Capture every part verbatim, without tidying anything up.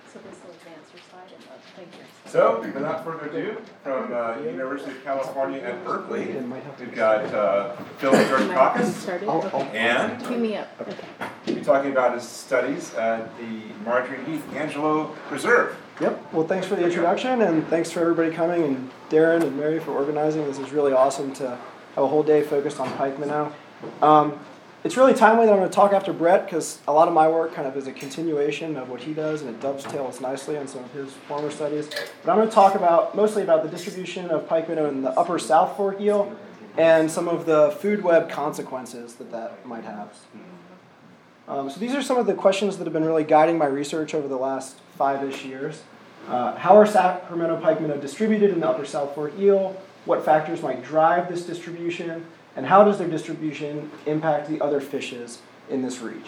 So this will advance your slide and the figures. So, without further ado, from uh, University of California at Berkeley, we've got uh, Phil Georgakis, and Cue me up. Okay. we'll be talking about his studies at the Marjorie Heath Angelo Reserve. Yep. Well, thanks for the introduction, and thanks for everybody coming, and Darren and Mary for organizing. This is really awesome to have a whole day focused on pike minnow. Um, it's really timely that I'm going to talk after Brett, because a lot of my work kind of is a continuation of what he does, and it dovetails nicely on some of his former studies. But I'm going to talk about mostly about the distribution of pike minnow in the upper South Fork eel, and some of the food web consequences that that might have. Um, so these are some of the questions that have been really guiding my research over the last five-ish years. Uh, how are Sacramento pike minnow distributed in the upper South Fork eel? What factors might drive this distribution? And how does their distribution impact the other fishes in this reach?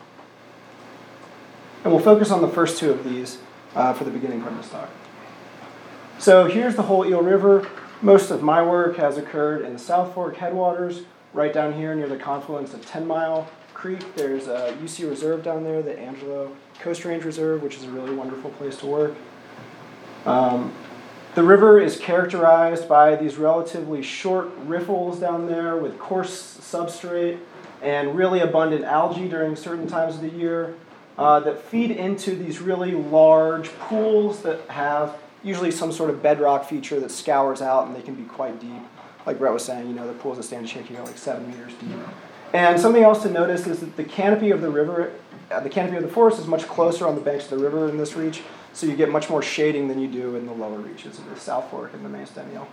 And we'll focus on the first two of these uh, for the beginning part of this talk. So here's the whole Eel River. Most of my work has occurred in the South Fork headwaters, right down here near the confluence of Ten Mile Creek. There's a U C Reserve down there, the Angelo Coast Range Reserve, which is a really wonderful place to work. Um, The river is characterized by these relatively short riffles down there with coarse substrate and really abundant algae during certain times of the year uh, that feed into these really large pools that have usually some sort of bedrock feature that scours out, and they can be quite deep. Like Brett was saying, you know, the pools at Standing Shaky are like seven meters deep. And something else to notice is that the canopy of the river, uh, the canopy of the forest is much closer on the banks of the river in this reach, so you get much more shading than you do in the lower reaches of the South Fork and the main stem eel.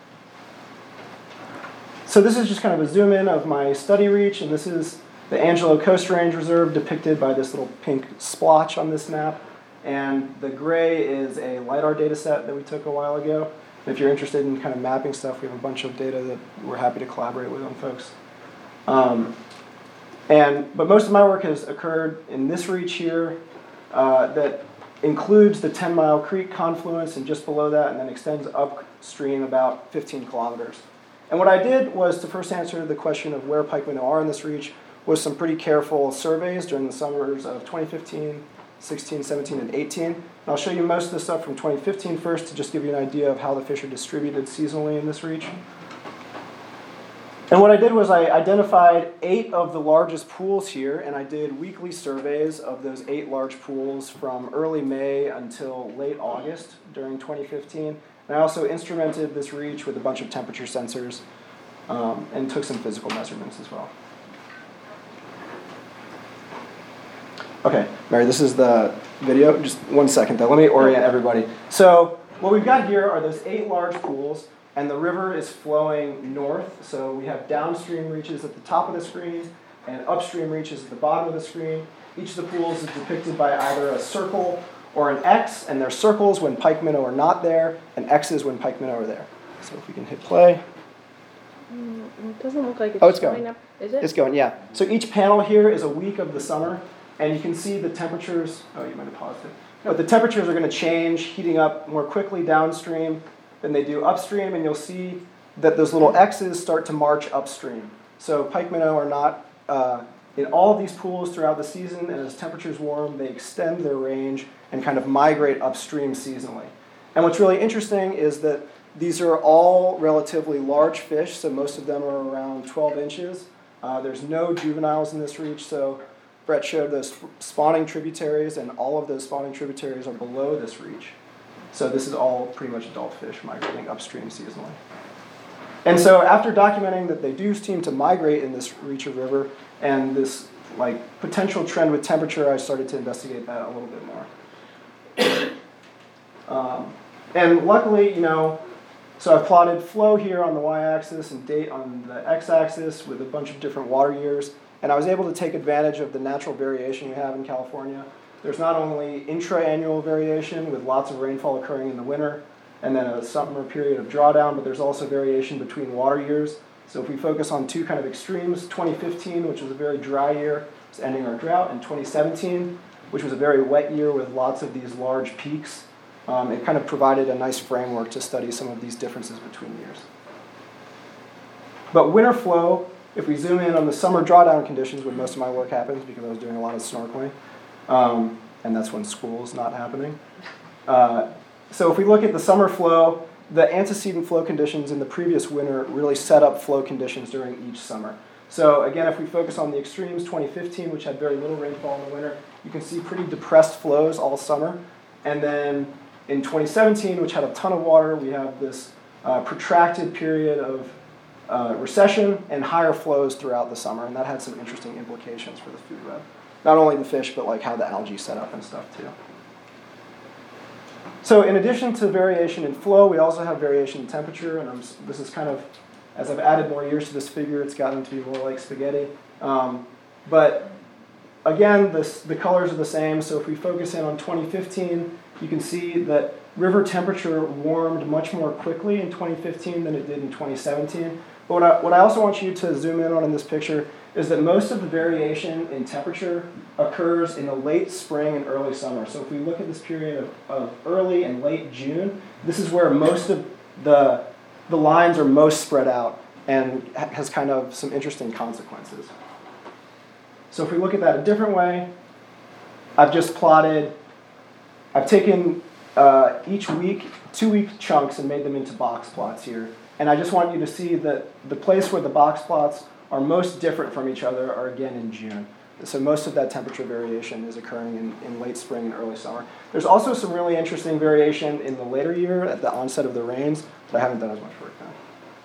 So this is just kind of a zoom in of my study reach, and this is the Angelo Coast Range Reserve depicted by this little pink splotch on this map. And the gray is a LiDAR data set that we took a while ago. And if you're interested in kind of mapping stuff, we have a bunch of data that we're happy to collaborate with on folks. Um, and but most of my work has occurred in this reach here uh, that includes the Ten Mile Creek confluence and just below that, and then extends upstream about fifteen kilometers. And what I did was to first answer the question of where pike minnow are in this reach was some pretty careful surveys during the summers of twenty fifteen, sixteen, seventeen, and eighteen. And I'll show you most of the stuff from twenty fifteen first to just give you an idea of how the fish are distributed seasonally in this reach. And what I did was I identified eight of the largest pools here, and I did weekly surveys of those eight large pools from early May until late August during twenty fifteen. And I also instrumented this reach with a bunch of temperature sensors um, and took some physical measurements as well. Okay, Mary, this is the video. Just one second though. Let me orient everybody. So what we've got here are those eight large pools. And the river is flowing north, so we have downstream reaches at the top of the screen and upstream reaches at the bottom of the screen. Each of the pools is depicted by either a circle or an X, and they're circles when pike minnow are not there, and X's when pike minnow are there. So if we can hit play. Mm, it doesn't look like it's, oh, it's going going. up. Is it? It's going, yeah. So each panel here is a week of the summer, and you can see the temperatures. Oh, you might have paused it. But the temperatures are going to change, heating up more quickly downstream than they do upstream, and you'll see that those little X's start to march upstream. So pike minnow are not uh, in all of these pools throughout the season, and as temperatures warm, they extend their range and kind of migrate upstream seasonally. And what's really interesting is that these are all relatively large fish, so most of them are around twelve inches. Uh, there's no juveniles in this reach, so Brett showed those spawning tributaries, and all of those spawning tributaries are below this reach. So this is all pretty much adult fish migrating upstream seasonally. And so after documenting that they do seem to migrate in this reach of river and this like potential trend with temperature, I started to investigate that a little bit more. um, and luckily, you know, so I've plotted flow here on the y-axis and date on the x-axis with a bunch of different water years. And I was able to take advantage of the natural variation you have in California. There's not only intra-annual variation with lots of rainfall occurring in the winter and then a summer period of drawdown, but there's also variation between water years. So if we focus on two kind of extremes, twenty fifteen, which was a very dry year, was ending our drought, and twenty seventeen, which was a very wet year with lots of these large peaks, um, it kind of provided a nice framework to study some of these differences between years. But winter flow, if we zoom in on the summer drawdown conditions when most of my work happens, because I was doing a lot of snorkeling, Um, and that's when school's not happening. Uh, so if we look at the summer flow, the antecedent flow conditions in the previous winter really set up flow conditions during each summer. So again, if we focus on the extremes, twenty fifteen, which had very little rainfall in the winter, you can see pretty depressed flows all summer. And then in twenty seventeen, which had a ton of water, we have this uh, protracted period of uh, recession and higher flows throughout the summer, and that had some interesting implications for the food web. Not only the fish, but like how the algae set up and stuff too. So in addition to variation in flow, we also have variation in temperature, and I'm, this is kind of, as I've added more years to this figure, it's gotten to be more like spaghetti. Um, but again, this, the colors are the same, so if we focus in on twenty fifteen, you can see that river temperature warmed much more quickly in twenty fifteen than it did in twenty seventeen. But what I, what I also want you to zoom in on in this picture is that most of the variation in temperature occurs in the late spring and early summer. So if we look at this period of, of early and late June, this is where most of the, the lines are most spread out and has kind of some interesting consequences. So if we look at that a different way, I've just plotted, I've taken uh, each week, two-week chunks and made them into box plots here. And I just want you to see that the place where the box plots are most different from each other are again in June. So most of that temperature variation is occurring in, in late spring and early summer. There's also some really interesting variation in the later year at the onset of the rains, but I haven't done as much work on.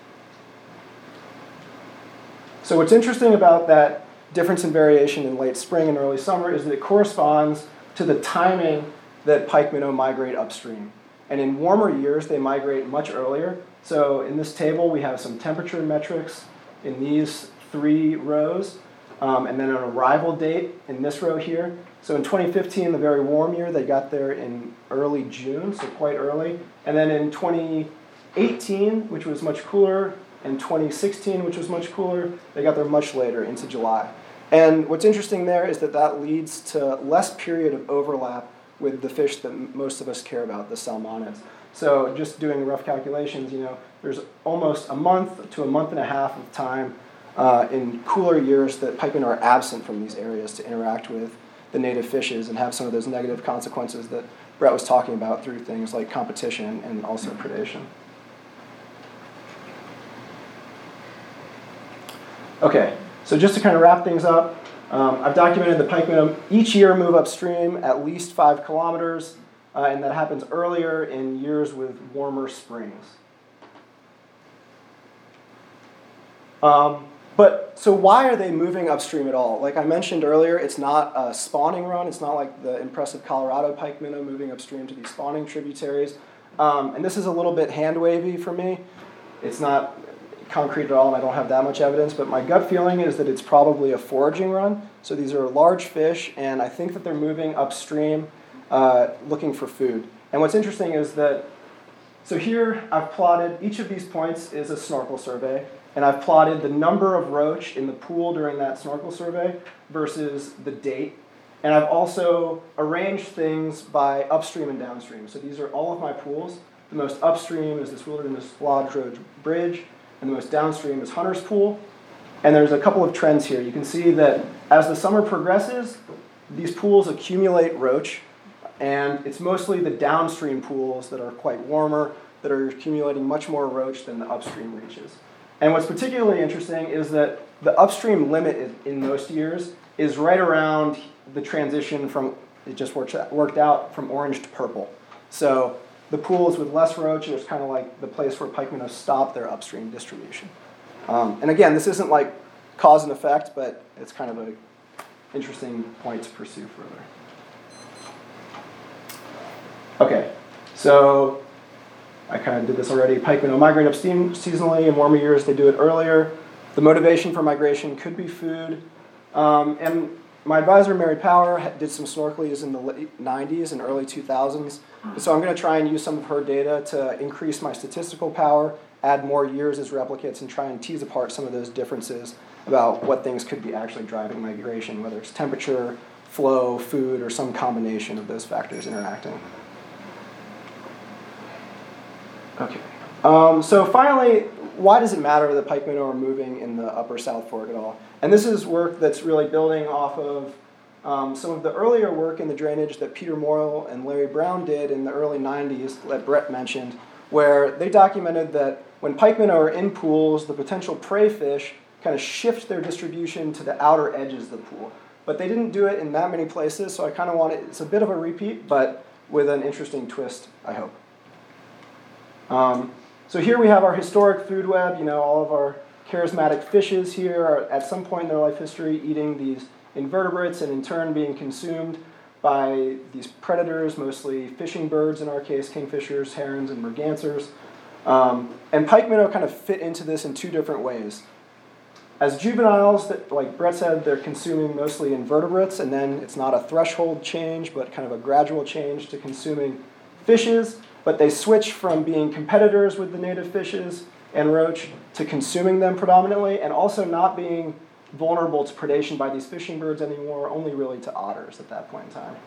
So what's interesting about that difference in variation in late spring and early summer is that it corresponds to the timing that pike minnow migrate upstream. And in warmer years, they migrate much earlier. So in this table, we have some temperature metrics in these three rows, um, and then an arrival date in this row here. So in twenty fifteen, the very warm year, they got there in early June, so quite early. And then in twenty eighteen, which was much cooler, and twenty sixteen, which was much cooler, they got there much later, into July. And what's interesting there is that that leads to less period of overlap with the fish that m- most of us care about, the salmonids. So just doing rough calculations, you know, there's almost a month to a month and a half of time uh, in cooler years that pike minnow are absent from these areas to interact with the native fishes and have some of those negative consequences that Brett was talking about through things like competition and also predation. Okay, so just to kind of wrap things up, um, I've documented the pike minnow each year move upstream at least five kilometers, uh, and that happens earlier in years with warmer springs. Um, but so why are they moving upstream at all? Like I mentioned earlier, it's not a spawning run. It's not like the impressive Colorado pike minnow moving upstream to these spawning tributaries. Um, and this is a little bit hand wavy for me. It's not concrete at all, and I don't have that much evidence, but my gut feeling is that it's probably a foraging run. So these are large fish, and I think that they're moving upstream uh, looking for food. And what's interesting is that, so here I've plotted, each of these points is a snorkel survey, and I've plotted the number of roach in the pool during that snorkel survey versus the date. And I've also arranged things by upstream and downstream. So these are all of my pools. The most upstream is this Wilderness Lodge Road Bridge, and the most downstream is Hunter's Pool. And there's a couple of trends here. You can see that as the summer progresses, these pools accumulate roach, and it's mostly the downstream pools that are quite warmer that are accumulating much more roach than the upstream reaches. And what's particularly interesting is that the upstream limit in most years is right around the transition from, it just worked, worked out from orange to purple. So the pools with less roach is kind of like the place where pike minnows stop their upstream distribution. Um, and again, this isn't like cause and effect, but it's kind of an interesting point to pursue further. Okay, so I kind of did this already. Pike minnow migrate upstream seasonally. In warmer years, they do it earlier. The motivation for migration could be food. Um, and my advisor, Mary Power, did some snorkelies in the late nineties and early two thousands. So I'm going to try and use some of her data to increase my statistical power, add more years as replicates, and try and tease apart some of those differences about what things could be actually driving migration, whether it's temperature, flow, food, or some combination of those factors interacting. Okay. Um, so finally, why does it matter that pike minnow are moving in the upper South Fork at all? And this is work that's really building off of um, some of the earlier work in the drainage that Peter Morrill and Larry Brown did in the early nineties that Brett mentioned, where they documented that when pike minnow are in pools, the potential prey fish kind of shift their distribution to the outer edges of the pool. But they didn't do it in that many places, so I kind of want it, it's a bit of a repeat, but with an interesting twist, I hope. Um, so here we have our historic food web, you know, all of our charismatic fishes here are at some point in their life history eating these invertebrates and in turn being consumed by these predators, mostly fishing birds in our case, kingfishers, herons, and mergansers. Um, and pike minnow kind of fit into this in two different ways. As juveniles, that, like Brett said, they're consuming mostly invertebrates, and then it's not a threshold change, but kind of a gradual change to consuming fishes. But they switch from being competitors with the native fishes and roach to consuming them predominantly, and also not being vulnerable to predation by these fishing birds anymore, only really to otters at that point in time.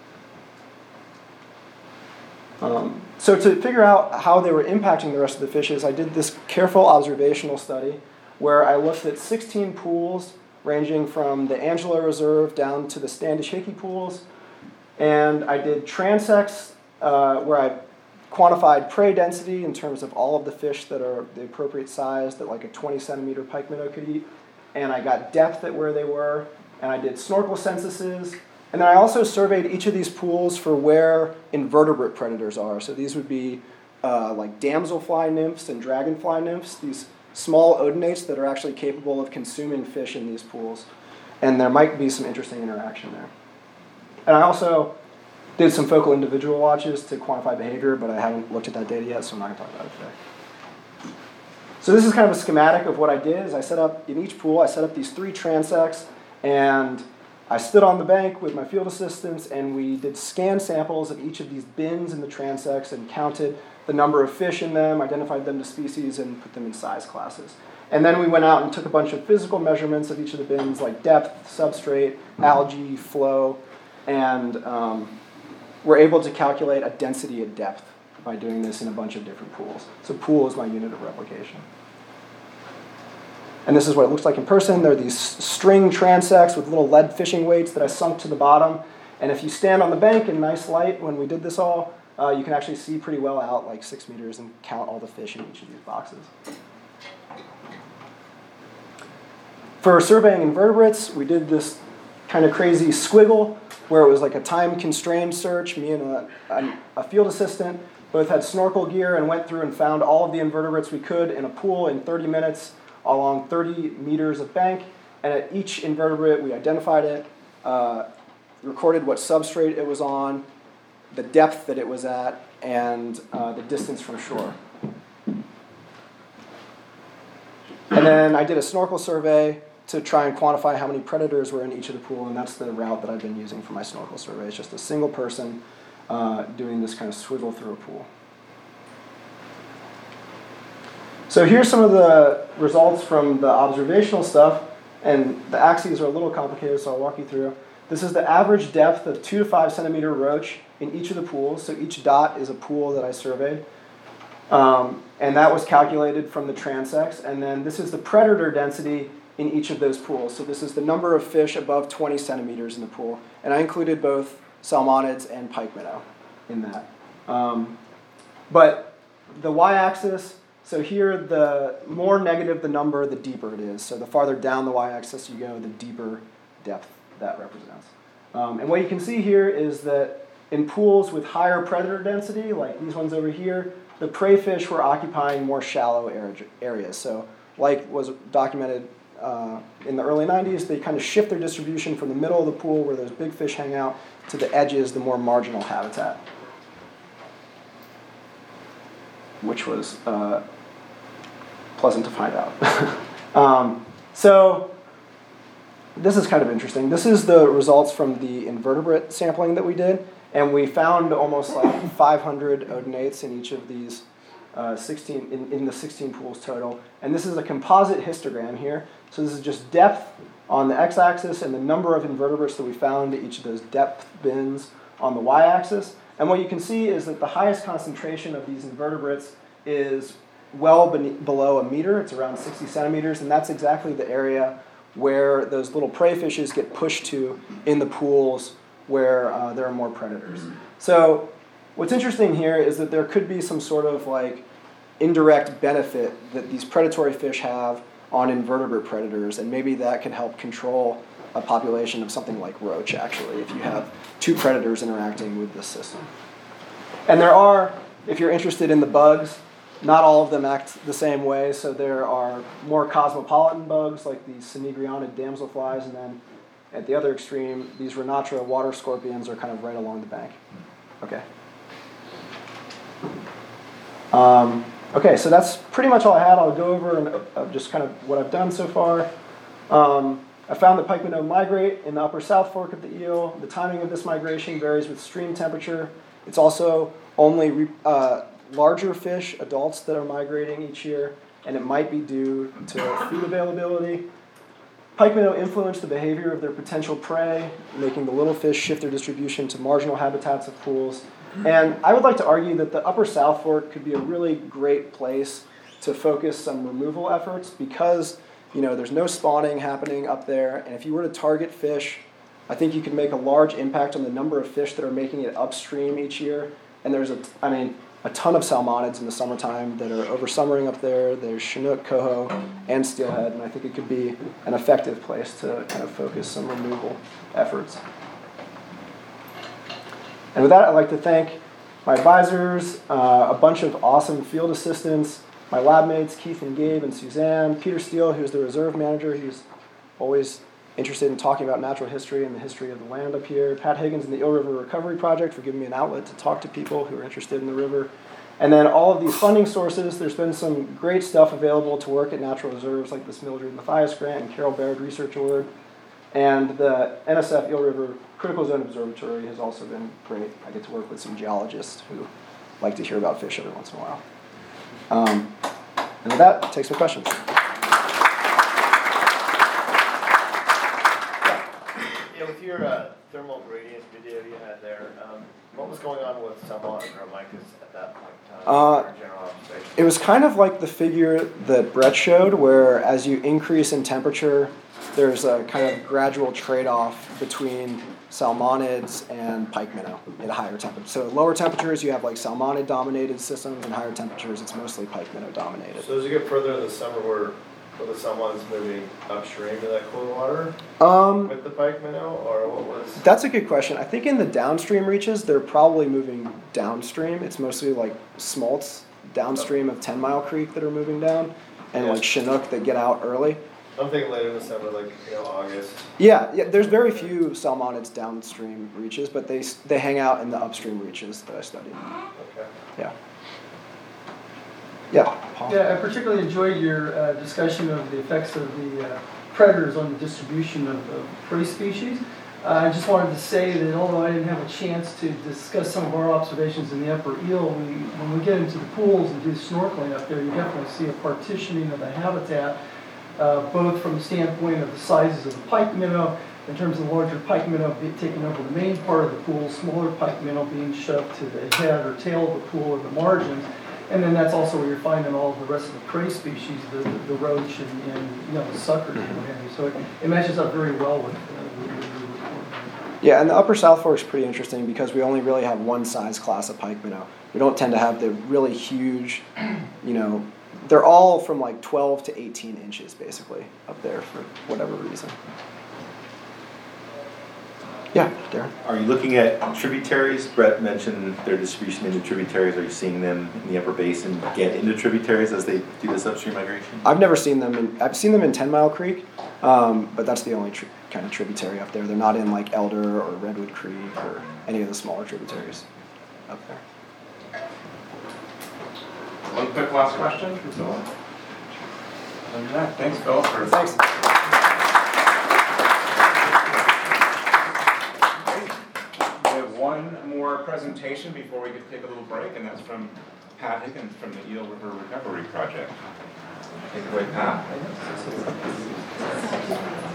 Um, so to figure out how they were impacting the rest of the fishes, I did this careful observational study where I looked at sixteen pools ranging from the Angelo Reserve down to the Standish Hickey pools, and I did transects uh, where I quantified prey density in terms of all of the fish that are the appropriate size that like a twenty centimeter pike minnow could eat, and I got depth at where they were, and I did snorkel censuses, and then I also surveyed each of these pools for where invertebrate predators are. So these would be uh, like damselfly nymphs and dragonfly nymphs, these small odonates that are actually capable of consuming fish in these pools, and there might be some interesting interaction there. And I also did some focal individual watches to quantify behavior, but I haven't looked at that data yet, so I'm not going to talk about it today. So this is kind of a schematic of what I did. Is I set up, in each pool, I set up these three transects, and I stood on the bank with my field assistants, and we did scan samples of each of these bins in the transects and counted the number of fish in them, identified them to species, and put them in size classes. And then we went out and took a bunch of physical measurements of each of the bins, like depth, substrate, algae, flow, and um, we're able to calculate a density at depth by doing this in a bunch of different pools. So pool is my unit of replication. And this is what it looks like in person. There are these string transects with little lead fishing weights that I sunk to the bottom. And if you stand on the bank in nice light when we did this all, uh, you can actually see pretty well out, like six meters, and count all the fish in each of these boxes. For surveying invertebrates, we did this kind of crazy squiggle where it was like a time-constrained search. Me and a, a, a field assistant both had snorkel gear and went through and found all of the invertebrates we could in a pool in thirty minutes along thirty meters of bank. And at each invertebrate, we identified it, uh, recorded what substrate it was on, the depth that it was at, and uh, the distance from shore. And then I did a snorkel survey to try and quantify how many predators were in each of the pool, and that's the route that I've been using for my snorkel survey. It's just a single person uh, doing this kind of swivel through a pool. So here's some of the results from the observational stuff, and the axes are a little complicated, so I'll walk you through. This is the average depth of two to five centimeter roach in each of the pools, so each dot is a pool that I surveyed. Um, and that was calculated from the transects, and then this is the predator density in each of those pools. So this is the number of fish above twenty centimeters in the pool. And I included both salmonids and pike minnow in that. Um, but the y-axis, so here the more negative the number, the deeper it is. So the farther down the y-axis you go, the deeper depth that represents. Um, and what you can see here is that in pools with higher predator density, like these ones over here, the prey fish were occupying more shallow areas. So like was documented Uh, in the early nineties, they kind of shift their distribution from the middle of the pool where those big fish hang out to the edges, the more marginal habitat, which was uh, pleasant to find out. um, so this is kind of interesting. This is the results from the invertebrate sampling that we did, and we found almost like five hundred odonates in each of these Uh, sixteen in, in the sixteen pools total. And this is a composite histogram here. So this is just depth on the x-axis and the number of invertebrates that we found at each of those depth bins on the y-axis. And what you can see is that the highest concentration of these invertebrates is well beneath, below a meter. It's around sixty centimeters, and that's exactly the area where those little prey fishes get pushed to in the pools where uh, there are more predators. So what's interesting here is that there could be some sort of like indirect benefit that these predatory fish have on invertebrate predators, and maybe that could help control a population of something like roach, actually, if you have two predators interacting with this system. And there are, if you're interested in the bugs, not all of them act the same way, so there are more cosmopolitan bugs like these Synegrianid damselflies, and then at the other extreme, these Renatra water scorpions are kind of right along the bank. Okay. Um, okay, so that's pretty much all I had. I'll go over and uh, just kind of what I've done so far. Um, I found that pike minnow migrate in the upper South Fork of the Eel. The timing of this migration varies with stream temperature. It's also only re- uh, larger fish, adults, that are migrating each year, and it might be due to food availability. Pike minnow influence the behavior of their potential prey, making the little fish shift their distribution to marginal habitats of pools. And I would like to argue that the upper South Fork could be a really great place to focus some removal efforts because, you know, there's no spawning happening up there, and if you were to target fish, I think you could make a large impact on the number of fish that are making it upstream each year. And there's a, I mean, a ton of salmonids in the summertime that are oversummering up there. There's Chinook, coho, and steelhead, and I think it could be an effective place to kind of focus some removal efforts. And with that, I'd like to thank my advisors, uh, a bunch of awesome field assistants, my lab mates, Keith and Gabe and Suzanne, Peter Steele, who's the reserve manager. He's always interested in talking about natural history and the history of the land up here. Pat Higgins and the Eel River Recovery Project for giving me an outlet to talk to people who are interested in the river. And then all of these funding sources, there's been some great stuff available to work at natural reserves like this Mildred Mathias grant and Carol Baird Research Award. And the N S F Eel River Critical Zone Observatory has also been great. I get to work with some geologists who like to hear about fish every once in a while. Um, and with that, take some questions. With your uh, thermal gradient video you had there, um, what was going on with Salmon and Gromicus at that point in time? Uh, for general observation? It was kind of like the figure that Brett showed, where as you increase in temperature, there's a kind of gradual trade-off between salmonids and pike minnow at higher temperatures. So at lower temperatures, you have like salmonid-dominated systems, and higher temperatures, it's mostly pike minnow-dominated. So as you get further in the summer, where were the salmon's moving upstream to that cooler water Um, with the pike minnow, or what was? That's a good question. I think in the downstream reaches, they're probably moving downstream. It's mostly like smolts downstream of Ten Mile Creek that are moving down, and Yeah. like Chinook that get out early. I'm thinking later in the summer, like you know August. Yeah, yeah. There's very few salmonids downstream reaches, but they they hang out in the upstream reaches that I studied. Okay. Yeah. Yeah. Paul? Yeah, I particularly enjoyed your uh, discussion of the effects of the uh, predators on the distribution of, of prey species. Uh, I just wanted to say that although I didn't have a chance to discuss some of our observations in the upper eel, we, when we get into the pools and do snorkeling up there, you definitely see a partitioning of the habitat, uh, both from the standpoint of the sizes of the pike minnow, in terms of the larger pike minnow being taking over the main part of the pool, smaller pike minnow being shoved to the head or tail of the pool or the margins. And then that's also where you're finding all of the rest of the prey species, the, the, the roach and, and you know the suckers and what have you. So it, it matches up very well with uh, what we were reporting. Yeah, and the upper South Fork is pretty interesting because we only really have one size class of pike minnow. We don't tend to have the really huge, you know, they're all from like twelve to eighteen inches basically up there for whatever reason. Yeah, Darren. Are you looking at tributaries? Brett mentioned their distribution into tributaries. Are you seeing them in the upper basin get into tributaries as they do this upstream migration? I've never seen them in, I've seen them in Ten Mile Creek, um, but that's the only tri- kind of tributary up there. They're not in like Elder or Redwood Creek or any of the smaller tributaries up there. One quick last question for Phil. Other than that, thanks, Phil. For Thanks. We have one more presentation before we could take a little break, and that's from Pat Higgins from the Eel River Recovery Project. Take it away, Pat.